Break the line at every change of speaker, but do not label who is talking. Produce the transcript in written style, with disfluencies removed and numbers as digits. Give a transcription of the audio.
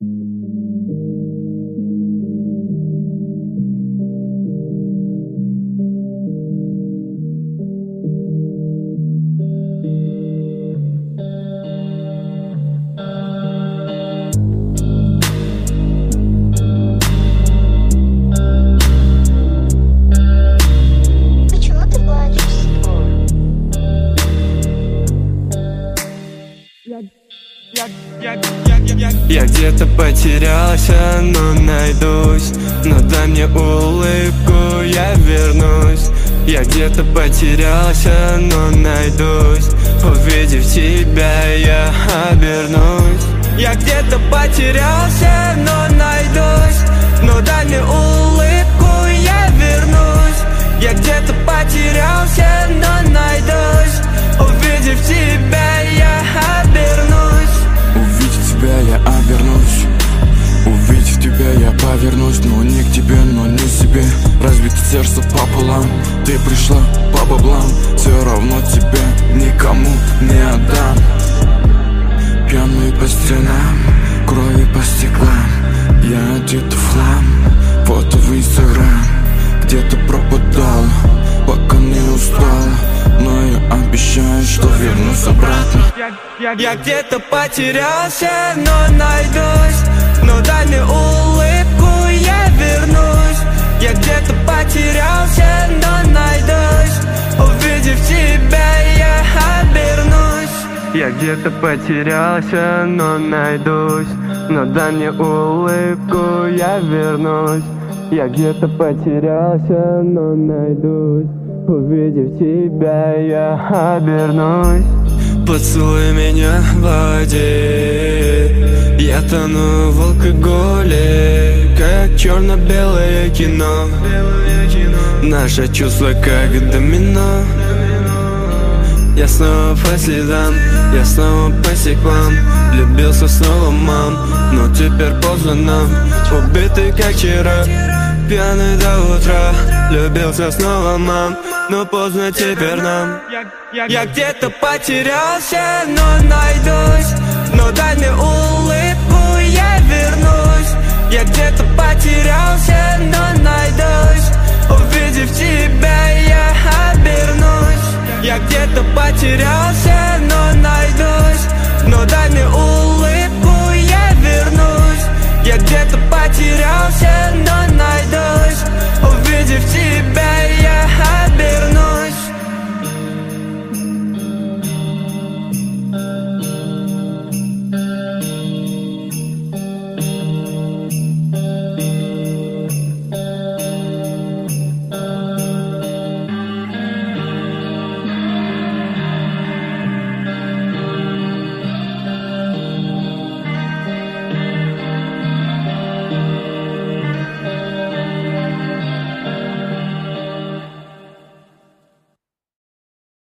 Я где-то потерялся, но найдусь. Но дай мне улыбку, я вернусь. Я где-то потерялся, но найдусь. Увидев тебя, я обернусь. Я где-то потерялся, но найдусь. Но дай мне улыбку, я вернусь. Я где-то потерялся, но найдусь. Увидев тебя, я обернусь.
Увидев тебя, я обернусь. Увидев тебя, я повернусь. Но не к тебе, но не себе. Разбито сердце пополам. Ты пришла по баблам. Все равно тебя никому не отдам. Пьяный по стенам, крови по стеклам. Я одет в хлам, фото в Инстаграм. Где-то пропадал, пока не устал. Но я обещаю, что вернусь обратно.
Я где-то потерялся, но найдусь. Но дай мне улыбку, я вернусь. Я где-то потерялся, но найдусь. Увидев тебя, я обернусь. Я где-то потерялся, но найдусь. Но дай мне улыбку, я вернусь. Я где-то потерялся, но найдусь. Увидев тебя, я обернусь. Поцелуй меня в воде. Я тону в алкоголе, как черно-белое кино. Наши чувства как домино. Я снова по следам, я снова по стеклам. Влюбился снова, мам, но теперь поздно нам. Убитый как вчера, пьяный до утра. Влюбился снова, мам, но поздно теперь нам. Я где-то потерялся, но найдусь. Но дай мне улыбку.